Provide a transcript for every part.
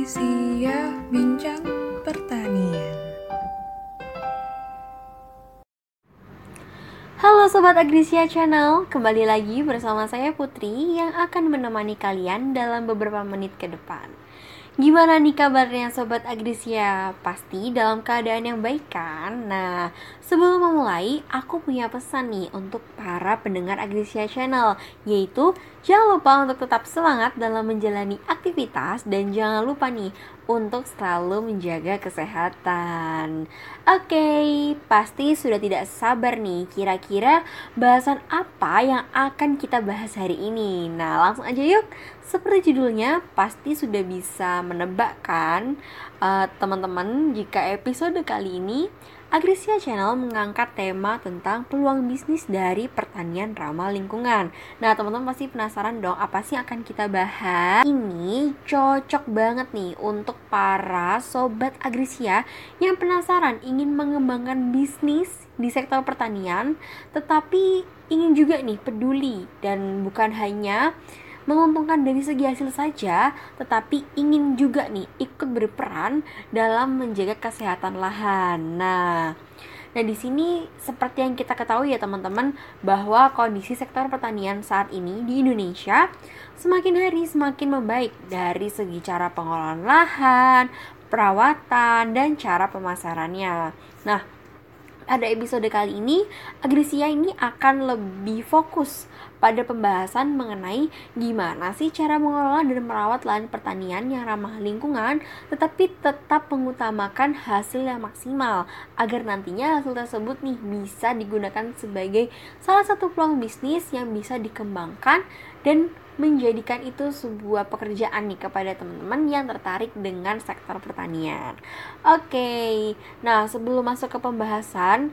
Agrisia Bincang Pertanian. Halo Sobat Agrisia Channel, kembali lagi bersama saya Putri yang akan menemani kalian dalam beberapa menit ke depan. Gimana nih kabarnya Sobat Agrisia? Pasti dalam keadaan yang baik kan? Nah, sebelum memulai, aku punya pesan nih untuk para pendengar Agrisia Channel, yaitu jangan lupa untuk tetap semangat dalam menjalani aktivitas dan jangan lupa nih untuk selalu menjaga kesehatan. Oke, pasti sudah tidak sabar nih kira-kira bahasan apa yang akan kita bahas hari ini. Nah, langsung aja yuk. Seperti judulnya, pasti sudah bisa menebak kan teman-teman, jika episode kali ini Agrisia Channel mengangkat tema tentang peluang bisnis dari pertanian ramah lingkungan. Nah, teman-teman pasti penasaran dong apa sih yang akan kita bahas. Ini cocok banget nih untuk para sobat Agrisia yang penasaran ingin mengembangkan bisnis di sektor pertanian, tetapi ingin juga nih peduli dan bukan hanya menguntungkan dari segi hasil saja, tetapi ingin juga nih ikut berperan dalam menjaga kesehatan lahan. Nah, di sini seperti yang kita ketahui ya teman-teman, bahwa kondisi sektor pertanian saat ini di Indonesia semakin hari semakin membaik dari segi cara pengolahan lahan, perawatan, dan cara pemasarannya. Nah, pada episode kali ini, Agrisia ini akan lebih fokus pada pembahasan mengenai gimana sih cara mengelola dan merawat lahan pertanian yang ramah lingkungan, tetapi tetap mengutamakan hasil yang maksimal, agar nantinya hasil tersebut nih bisa digunakan sebagai salah satu peluang bisnis yang bisa dikembangkan dan menjadikan itu sebuah pekerjaan nih kepada teman-teman yang tertarik dengan sektor pertanian. Oke, nah sebelum masuk ke pembahasan,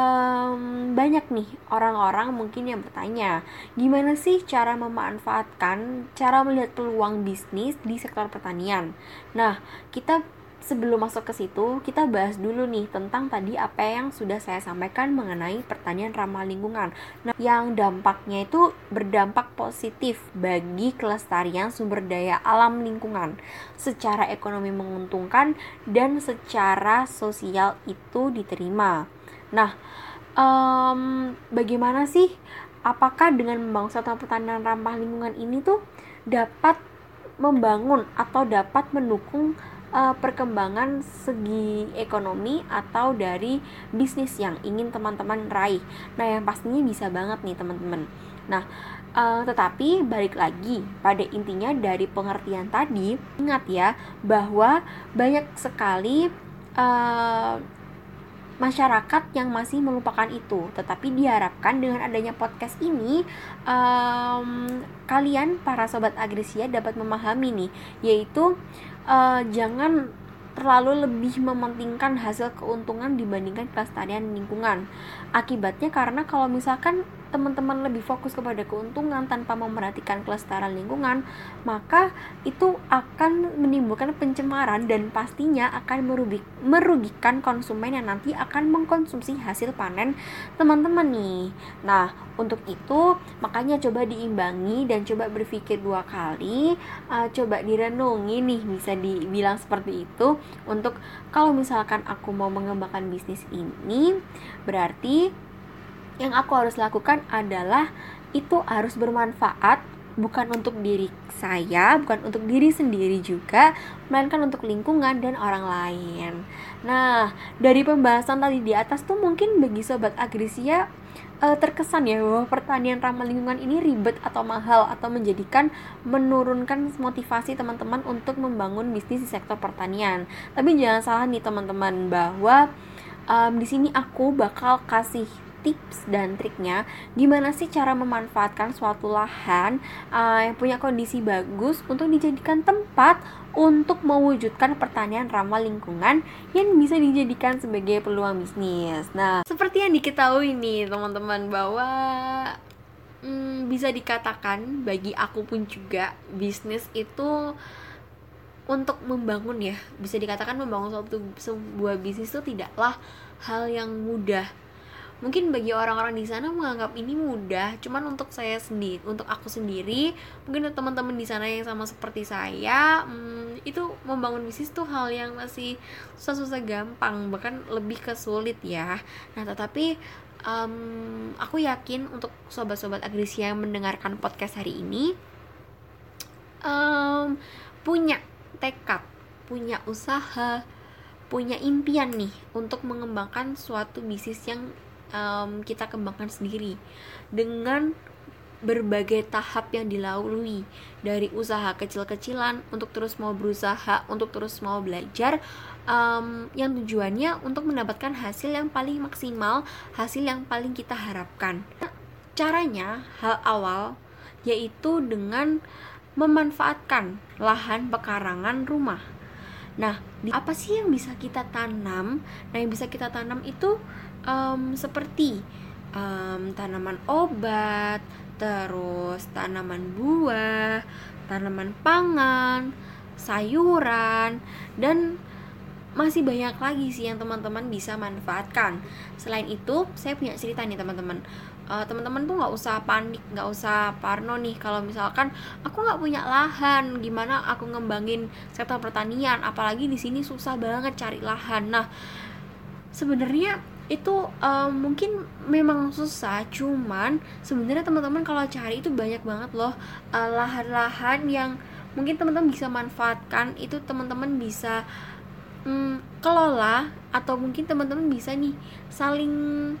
banyak nih orang-orang mungkin yang bertanya, gimana sih cara memanfaatkan, cara melihat peluang bisnis di sektor pertanian? Nah, kita sebelum masuk ke situ, kita bahas dulu nih tentang tadi apa yang sudah saya sampaikan mengenai pertanian ramah lingkungan. Nah, yang dampaknya itu berdampak positif bagi kelestarian sumber daya alam lingkungan, secara ekonomi menguntungkan dan secara sosial itu diterima. Nah, bagaimana sih? Apakah dengan membangun sektor pertanian ramah lingkungan ini tuh dapat membangun atau dapat mendukung perkembangan segi ekonomi atau dari bisnis yang ingin teman-teman raih? Nah, yang pastinya bisa banget nih teman-teman. Nah, tetapi balik lagi pada intinya dari pengertian tadi, ingat ya bahwa banyak sekali masyarakat yang masih melupakan itu. Tetapi diharapkan dengan adanya podcast ini, kalian para sobat Agrisia dapat memahami nih, yaitu jangan terlalu lebih mementingkan hasil keuntungan dibandingkan kelestarian lingkungan. Akibatnya karena kalau misalkan teman-teman lebih fokus kepada keuntungan tanpa memperhatikan kelestarian lingkungan, maka itu akan menimbulkan pencemaran dan pastinya akan merugikan konsumen yang nanti akan mengkonsumsi hasil panen teman-teman nih. Nah, untuk itu makanya coba diimbangi dan coba berpikir 2 kali, coba direnungi nih, bisa dibilang seperti itu, untuk kalau misalkan aku mau mengembangkan bisnis ini, berarti yang aku harus lakukan adalah itu harus bermanfaat, bukan untuk diri saya, bukan untuk diri sendiri juga, melainkan untuk lingkungan dan orang lain. Nah, dari pembahasan tadi di atas tuh mungkin bagi sobat Agrisia terkesan ya bahwa pertanian ramah lingkungan ini ribet atau mahal, atau menurunkan motivasi teman-teman untuk membangun bisnis di sektor pertanian. Tapi jangan salah nih teman-teman, bahwa di sini aku bakal kasih tips dan triknya gimana sih cara memanfaatkan suatu lahan yang punya kondisi bagus untuk dijadikan tempat untuk mewujudkan pertanian ramah lingkungan yang bisa dijadikan sebagai peluang bisnis. Nah, seperti yang diketahui nih teman-teman, bahwa bisa dikatakan bagi aku pun juga bisnis itu untuk membangun ya, bisa dikatakan membangun sebuah bisnis itu tidaklah hal yang mudah. Mungkin bagi orang-orang di sana menganggap ini mudah, cuman untuk aku sendiri, mungkin teman-teman di sana yang sama seperti saya, itu membangun bisnis tuh hal yang masih susah-susah gampang, bahkan lebih ke sulit ya. Nah, tetapi aku yakin untuk sobat-sobat Agrisia yang mendengarkan podcast hari ini punya tekad, punya usaha, punya impian nih untuk mengembangkan suatu bisnis yang kita kembangkan sendiri dengan berbagai tahap yang dilalui, dari usaha kecil-kecilan untuk terus mau berusaha, untuk terus mau belajar, yang tujuannya untuk mendapatkan hasil yang paling maksimal, hasil yang paling kita harapkan. Caranya, hal awal yaitu dengan memanfaatkan lahan pekarangan rumah. Nah, apa sih yang bisa kita tanam? Nah, yang bisa kita tanam itu seperti tanaman obat, terus tanaman buah, tanaman pangan, sayuran, dan masih banyak lagi sih yang teman-teman bisa manfaatkan. Selain itu, saya punya cerita nih teman-teman. Teman-teman tuh nggak usah panik, nggak usah parno nih kalau misalkan aku nggak punya lahan, gimana aku ngembangin sektor pertanian, apalagi di sini susah banget cari lahan. Nah, sebenarnya itu mungkin memang susah, cuman sebenarnya teman-teman kalau cari itu banyak banget loh lahan-lahan yang mungkin teman-teman bisa manfaatkan. Itu teman-teman bisa kelola, atau mungkin teman-teman bisa nih saling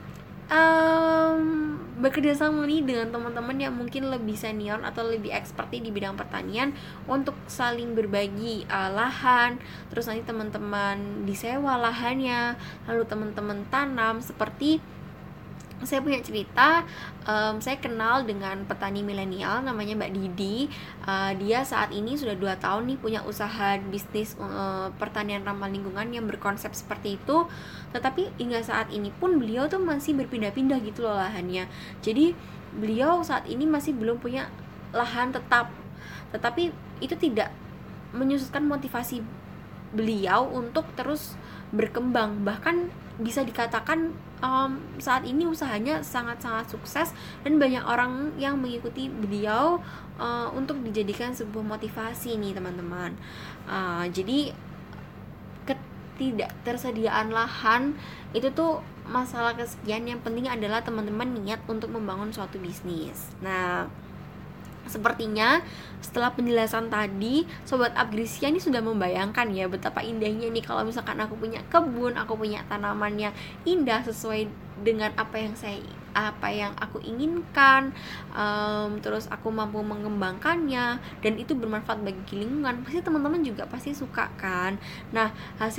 bekerja sama nih dengan teman-teman yang mungkin lebih senior atau lebih experti di bidang pertanian untuk saling berbagi lahan. Terus nanti teman-teman disewa lahannya, lalu teman-teman tanam. Seperti saya punya cerita, saya kenal dengan petani milenial namanya Mbak Didi. Dia saat ini sudah 2 tahun nih punya usaha bisnis pertanian ramah lingkungan yang berkonsep seperti itu. Tetapi hingga saat ini pun beliau tuh masih berpindah-pindah gitu loh lahannya. Jadi beliau saat ini masih belum punya lahan tetap. Tetapi itu tidak menyusutkan motivasi beliau untuk terus berkembang. Bahkan bisa dikatakan saat ini usahanya sangat-sangat sukses dan banyak orang yang mengikuti beliau untuk dijadikan sebuah motivasi nih teman-teman. Jadi ketidaktersediaan lahan itu tuh masalah kesekian, yang penting adalah teman-teman niat untuk membangun suatu bisnis. Nah, sepertinya setelah penjelasan tadi, Sobat Agrisia ini sudah membayangkan ya betapa indahnya nih kalau misalkan aku punya kebun, aku punya tanaman yang indah sesuai dengan apa yang aku inginkan, terus aku mampu mengembangkannya dan itu bermanfaat bagi lingkungan. Pasti teman-teman juga pasti suka kan. Nah,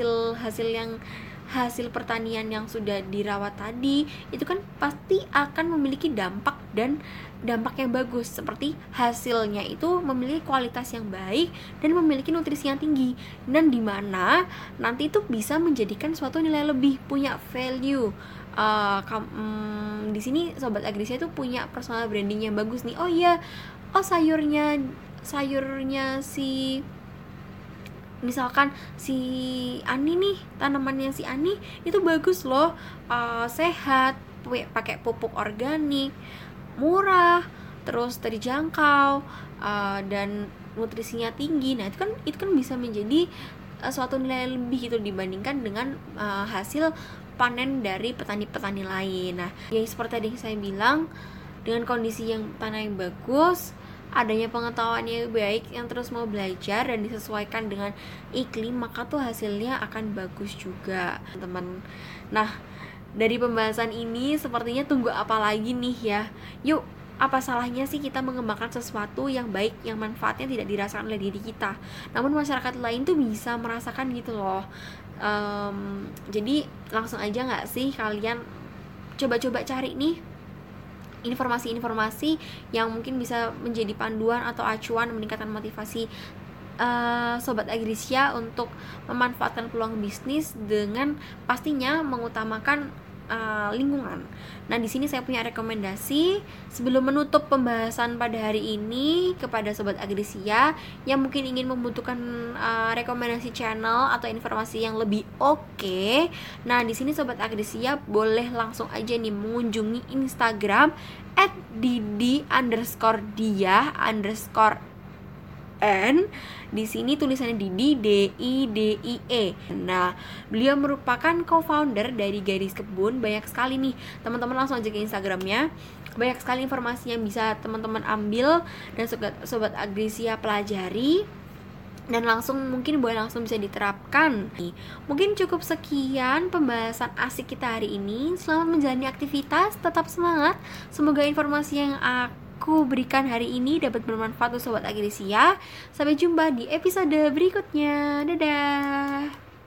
hasil pertanian yang sudah dirawat tadi itu kan pasti akan memiliki dampak yang bagus, seperti hasilnya itu memiliki kualitas yang baik dan memiliki nutrisi yang tinggi, dan dimana nanti itu bisa menjadikan suatu nilai lebih, punya value. Di sini Sobat Agrisia itu punya personal branding yang bagus nih. Sayurnya si misalkan si Ani nih, tanamannya si Ani itu bagus loh, sehat, pakai pupuk organik, murah, terus terjangkau, dan nutrisinya tinggi. Nah, itu kan bisa menjadi suatu nilai lebih gitu dibandingkan dengan hasil panen dari petani-petani lain. Nah, yang seperti tadi saya bilang, dengan kondisi yang tanah yang bagus, adanya pengetahuan yang baik, yang terus mau belajar dan disesuaikan dengan iklim, maka tuh hasilnya akan bagus juga, teman-teman. Nah, dari pembahasan ini sepertinya tunggu apa lagi nih ya. Yuk, apa salahnya sih kita mengembangkan sesuatu yang baik, yang manfaatnya tidak dirasakan oleh diri kita, namun masyarakat lain tuh bisa merasakan gitu loh. Jadi langsung aja gak sih kalian coba-coba cari nih informasi-informasi yang mungkin bisa menjadi panduan atau acuan meningkatkan motivasi Sobat Agrisia untuk memanfaatkan peluang bisnis, dengan pastinya mengutamakan lingkungan. Nah, di sini saya punya rekomendasi sebelum menutup pembahasan pada hari ini kepada Sobat Agrisia yang mungkin ingin membutuhkan rekomendasi channel atau informasi yang lebih oke. Nah, di sini Sobat Agrisia boleh langsung aja nih mengunjungi Instagram @didi_dia_n. Di sini tulisannya Didi, DIDIE. Nah, beliau merupakan co-founder dari Garis Kebun. Banyak sekali nih teman-teman, langsung aja ke Instagramnya. Banyak sekali informasi yang bisa teman-teman ambil dan Sobat Agrisia pelajari, dan mungkin boleh langsung bisa diterapkan. Mungkin cukup sekian pembahasan asik kita hari ini. Selamat menjalani aktivitas, tetap semangat. Semoga informasi yang aku berikan hari ini dapat bermanfaat untuk Sobat Agrisia. Sampai jumpa di episode berikutnya. Dadah.